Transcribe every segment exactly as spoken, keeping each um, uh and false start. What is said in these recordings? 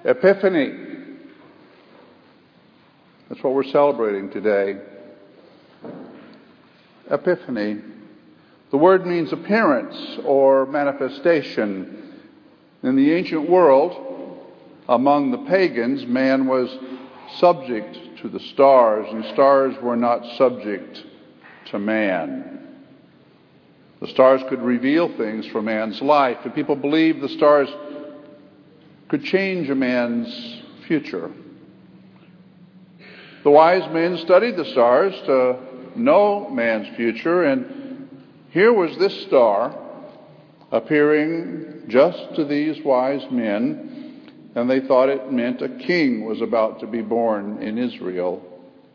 Epiphany. That's what we're celebrating today. Epiphany. The word means appearance or manifestation. In the ancient world, among the pagans, man was subject to the stars, and stars were not subject to man. The stars could reveal things for man's life, and people believed the stars could change a man's future. The wise men studied the stars to know man's future, and here was this star appearing just to these wise men, and they thought it meant a king was about to be born in Israel.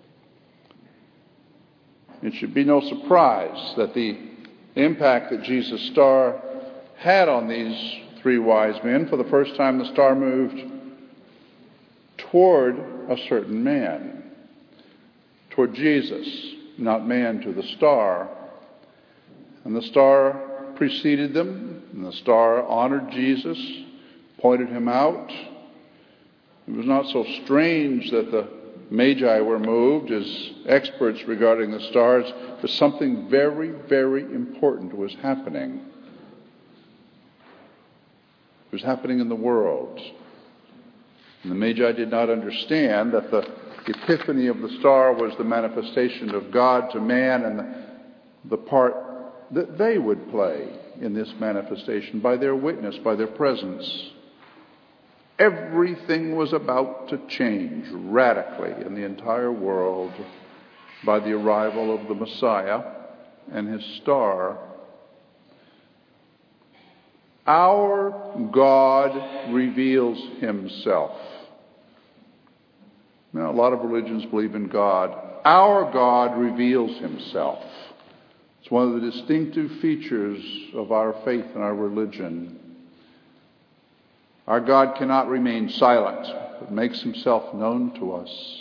It should be no surprise that the impact that Jesus' star had on these three wise men. For the first time, the star moved toward a certain man, toward Jesus, not man to the star. And the star preceded them, and the star honored Jesus, pointed him out. It was not so strange that the Magi were moved as experts regarding the stars, but something very, very important was happening. It was happening in the world. And the Magi did not understand that the epiphany of the star was the manifestation of God to man, and the, the part that they would play in this manifestation by their witness, by their presence. Everything was about to change radically in the entire world by the arrival of the Messiah and his star. Our God reveals himself. Now, a lot of religions believe in God. Our God reveals himself. It's one of the distinctive features of our faith and our religion. Our God cannot remain silent, but makes himself known to us.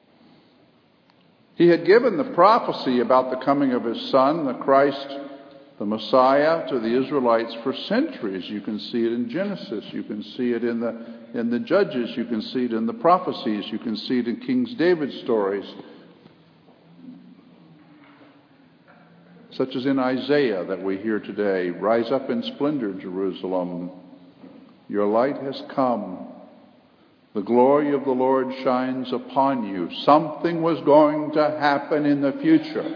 He had given the prophecy about the coming of his Son, the Christ, the Messiah, to the Israelites for centuries. You can see it in Genesis. You can see it in the, in the Judges. You can see it in the prophecies. You can see it in King David's stories. Such as in Isaiah that we hear today. Rise up in splendor, Jerusalem. Your light has come. The glory of the Lord shines upon you. Something was going to happen in the future.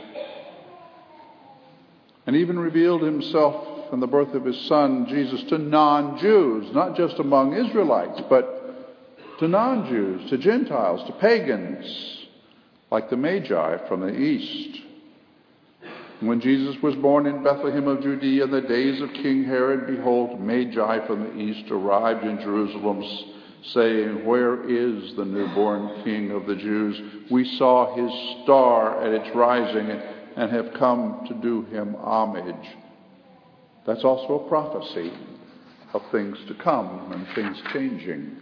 And even revealed himself in the birth of his Son, Jesus, to non-Jews, not just among Israelites, but to non-Jews, to Gentiles, to pagans, like the Magi from the east. When Jesus was born in Bethlehem of Judea in the days of King Herod, behold, Magi from the east arrived in Jerusalem, saying, where is the newborn King of the Jews? We saw his star at its rising and have come to do him homage. That's also a prophecy of things to come and things changing.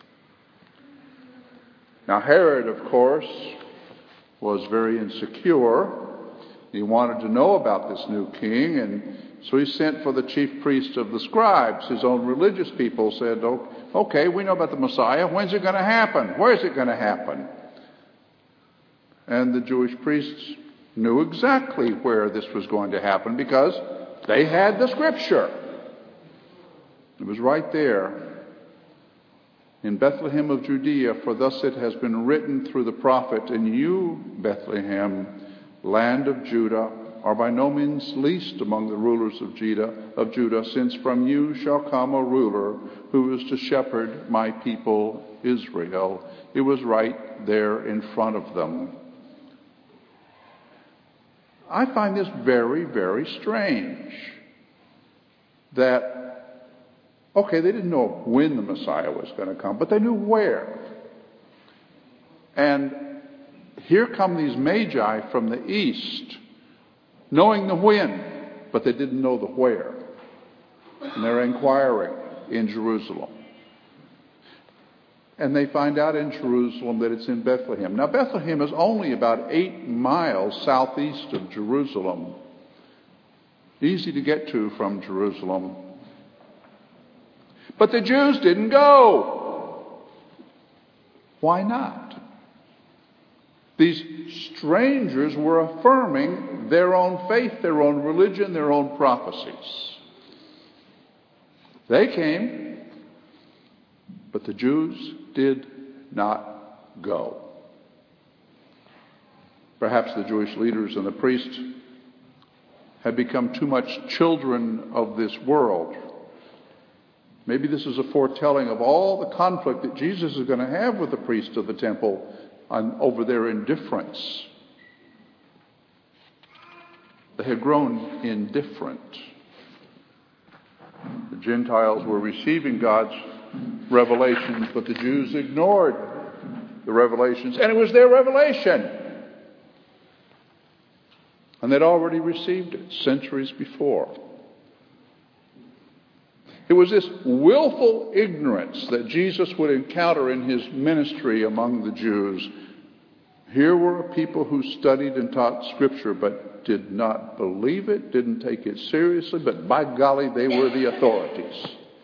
Now Herod, of course, was very insecure. He wanted to know about this new king, and so he sent for the chief priest of the scribes. His own religious people said, oh, okay, we know about the Messiah. When's it going to happen? Where's it going to happen? And the Jewish priests knew exactly where this was going to happen because they had the scripture. It was right there in Bethlehem of Judea, for thus it has been written through the prophet, and you, Bethlehem, land of Judah, are by no means least among the rulers of Judah, of Judah, since from you shall come a ruler who is to shepherd my people Israel. It was right there in front of them. I find this very, very strange that, okay, they didn't know when the Messiah was going to come, but they knew where. And here come these Magi from the east, knowing the when, but they didn't know the where. And they're inquiring in Jerusalem. And they find out in Jerusalem that it's in Bethlehem. Now, Bethlehem is only about eight miles southeast of Jerusalem. Easy to get to from Jerusalem. But the Jews didn't go. Why not? These strangers were affirming their own faith, their own religion, their own prophecies. They came, but the Jews did not go. Perhaps the Jewish leaders and the priests had become too much children of this world. Maybe this is a foretelling of all the conflict that Jesus is going to have with the priests of the temple on, over their indifference. They had grown indifferent. The Gentiles were receiving God's revelations, but the Jews ignored the revelations, and it was their revelation. And they'd already received it centuries before. It was this willful ignorance that Jesus would encounter in his ministry among the Jews. Here were people who studied and taught Scripture but did not believe it, didn't take it seriously, but by golly, they were the authorities.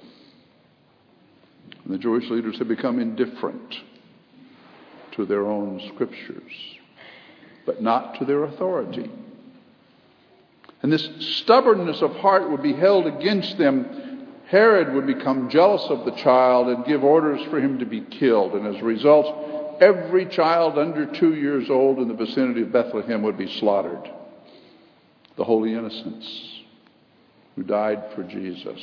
And the Jewish leaders had become indifferent to their own Scriptures, but not to their authority. And this stubbornness of heart would be held against them. Herod would become jealous of the child and give orders for him to be killed. And as a result, every child under two years old in the vicinity of Bethlehem would be slaughtered. The holy innocents who died for Jesus.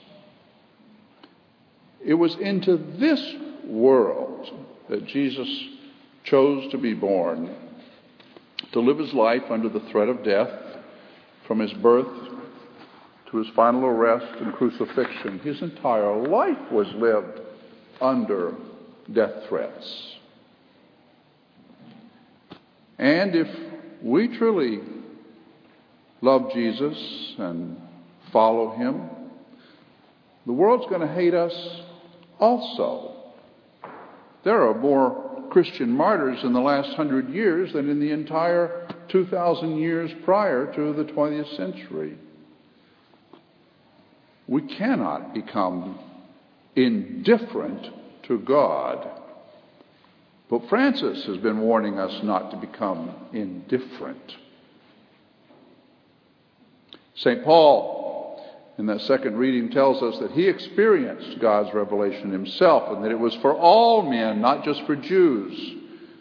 It was into this world that Jesus chose to be born, to live his life under the threat of death, from his birth to his final arrest and crucifixion. His entire life was lived under death threats. And if we truly love Jesus and follow him, the world's going to hate us also. There are more Christian martyrs in the last hundred years than in the entire two thousand years prior to the twentieth century. We cannot become indifferent to God. Pope Francis has been warning us not to become indifferent. Saint Paul, in that second reading, tells us that he experienced God's revelation himself, and that it was for all men, not just for Jews.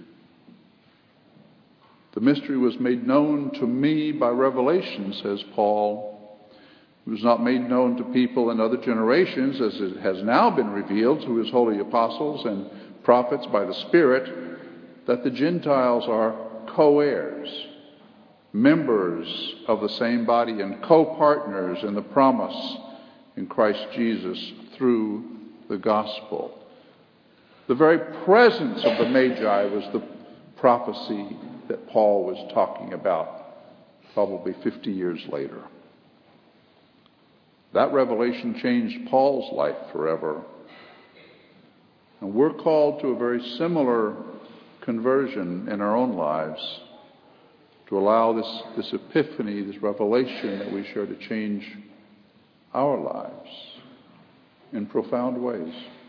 The mystery was made known to me by revelation, says Paul. It was not made known to people in other generations, as it has now been revealed to his holy apostles and prophets by the Spirit, that the Gentiles are co-heirs, members of the same body, and co-partners in the promise in Christ Jesus through the gospel. The very presence of the Magi was the prophecy that Paul was talking about probably fifty years later. That revelation changed Paul's life forever. And we're called to a very similar conversion in our own lives, to allow this, this epiphany, this revelation that we share to change our lives in profound ways.